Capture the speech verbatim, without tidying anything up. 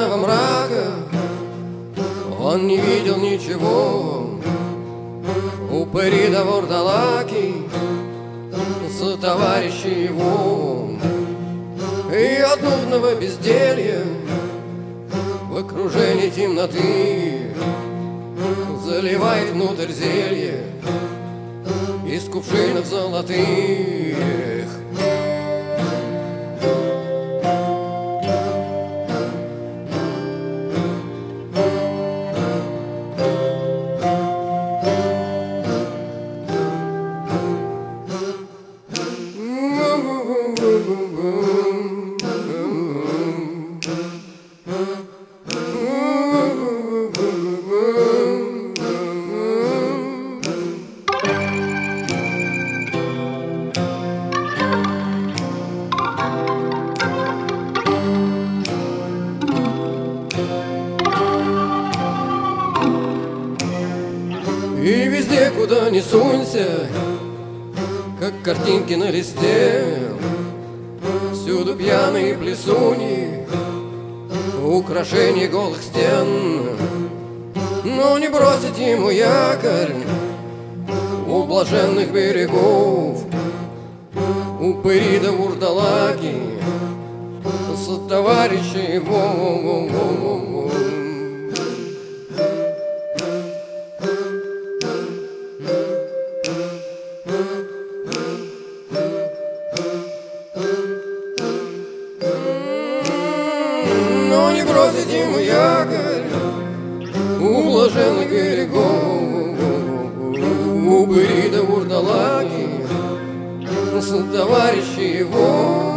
ночного мрака он не видел ничего. Упыри да вурдалаки, сотоварищи его, и от нудного безделья в окружении темноты заливает внутрь зелье из кувшинов золотых. И везде, куда ни сунься, как картинки на листе, всюду пьяные плесуни, украшения голых стен. Но не бросить ему якорь у блаженных берегов, упыри да вурдалаки, сотоварищи его. Но не бросить ему якорь у блаженных берегов, упыри да вурдалаки, сотоварищи его.